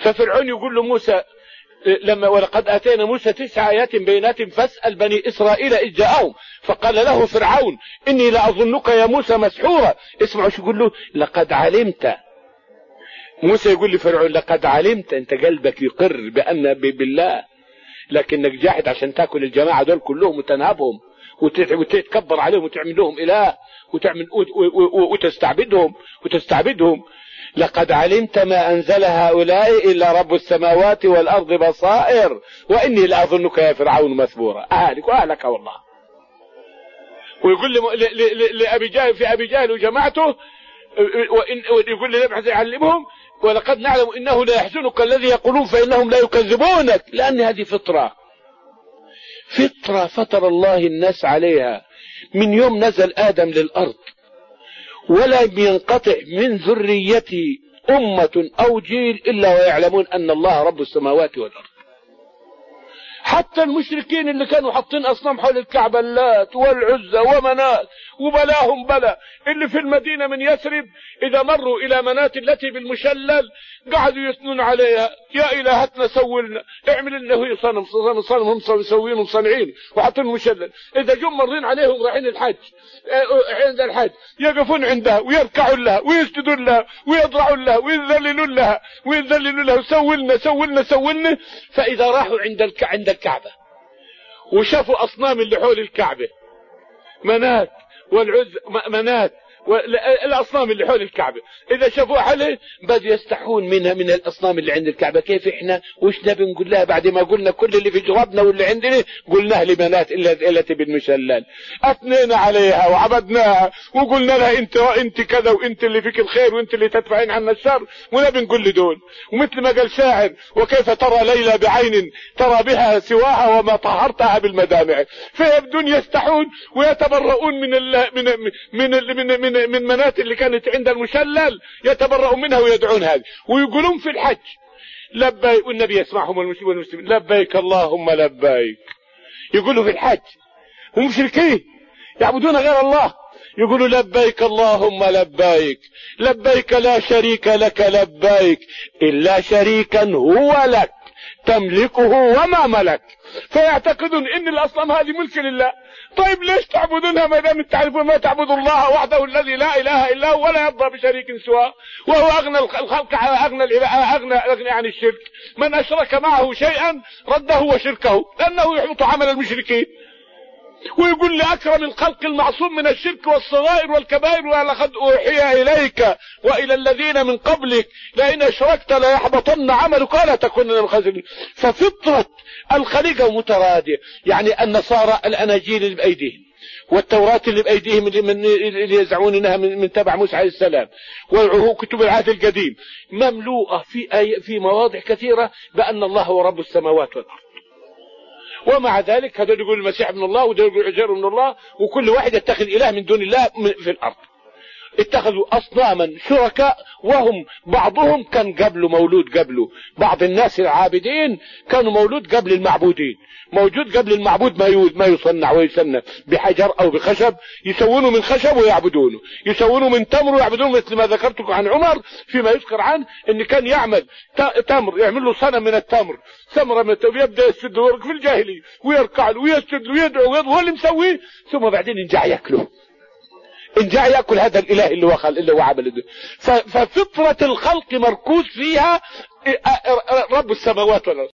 ففرعون يقول له موسى لما ولقد اتينا موسى 9 آيات بينات فاسأل بني اسرائيل اذ جاءهم فقال له فرعون اني لاظنك يا موسى مسحورا. اسمعوا شو يقول له، لقد علمت. موسى يقول لفرعون لقد علمت، انت قلبك يقر بان بالله، لكنك جاحد عشان تاكل الجماعه دول كلهم وتنهبهم وتتكبر عليهم وتعمل لهم اله وتستعبدهم. لقد علمت ما انزل هؤلاء الا رب السماوات والارض بصائر واني لاظنك يا فرعون مثبورا. اهلك واهلك والله. ويقول لابي جهل في ابي جهل وجماعته، يقول لي نبحث يعلمهم ولقد نعلم انه لا يحزنك الذي يقولون فانهم لا يكذبونك، لان هذه فطره فطر الله الناس عليها من يوم نزل آدم للأرض، ولا ينقطع من ذريته أمة أو جيل إلا ويعلمون أن الله رب السماوات والأرض. حتى المشركين اللي كانوا حاطين أصنام حول الكعبة، اللات والعزى ومنات وبلاهم بلا، اللي في المدينة من يثرب إذا مروا إلى منات التي بالمشلل قعدوا يثنون عليها، يا إلهتنا سولنا، اعمل إنه صنم هم مسوينه وصنعين وحاطين مشلل. إذا جم مرين عليهم رايحين الحج، عند الحج يقفون عندها ويركعوا لها ويسجدون لها ويضرعوا لها ويذللون لها سولنا. فإذا راحوا عند الكعبة وشافوا أصنام اللي حول الكعبة، منات والعز منات الأصنام اللي حول الكعبة، إذا شافوها حوله بدوا يستحون منها من الأصنام اللي عند الكعبة. كيف إحنا وش نبي نقول لها بعد ما قلنا كل اللي في جوابنا واللي عندنا قلناه لبنات التي بالمشلل، أثنينا عليها وعبدناها وقلنا لها أنت كذا وأنت اللي فيك الخير وأنت اللي تدفعين عنا الشر، ونبي نقول لدول. ومثل ما قال شاعر وكيف ترى ليلى بعين ترى بها سواها وما طهرتها بالمدامع، فيبدون يستحون ويتبرؤون من منات اللي كانت عند المشلل، يتبرؤون منها ويدعون هذه ويقولون في الحج لبيك، والنبي يسمعهم والمسلمين لبيك اللهم لبيك. يقولوا في الحج هم مشركين يعبدون غير الله، يقولوا لبيك اللهم لبيك لا شريك لك لبيك إلا شريكا هو لك تملكه وما ملك. فيعتقدون ان الاصنام هذه ملك لله. طيب ليش تعبدونها ما دام تعرفون ما تعبدوا الله وحده الذي لا اله الا هو ولا يرضى بشريك سواه، وهو اغنى الخلق اغنى عن الشرك. من اشرك معه شيئا رده وشركه لانه يحبط عمل المشركين. ويقول لأكرم الخلق المعصوم من الشرك والصغائر والكبائر ولقد أوحي إليك وإلى الذين من قبلك لئن أشركت ليحبطن عملك ولا تكونن من الخاسرين. ففطرة الخليقة مترادية، يعني النصارى الأناجيل اللي بأيديهم والتوراة اللي بأيديهم اللي يزعمون انها من تبع موسى عليه السلام وكتب العهد القديم مملوءة في مواضع كثيرة بأن الله هو رب السماوات والأرض. ومع ذلك هذول يقول المسيح ابن الله وده يقول عزير ابن الله، وكل واحد يتخذ إله من دون الله في الأرض. اتخذوا أصناما شركاء وهم بعضهم كان قبله مولود قبله. بعض الناس العابدين كانوا مولود قبل المعبودين، موجود قبل المعبود ما يصنع ويسنى بحجر أو بخشب، يسوونه من خشب ويعبدونه، يسوونه من تمر ويعبدونه. مثل ما ذكرتكم عن عمر فيما يذكر عنه ان كان يعمل تمر، يعمل له صنم من التمر، ثمرة من التمر، يبدأ يسجد له في الجاهلية ويركع له ويسجد له ويدعو هو اللي مسويه، ثم بعدين ينجع ياكله، انجع يأكل هذا الإله اللي هو عمله. ففطرة الخلق مركوز فيها رب السماوات والأرض.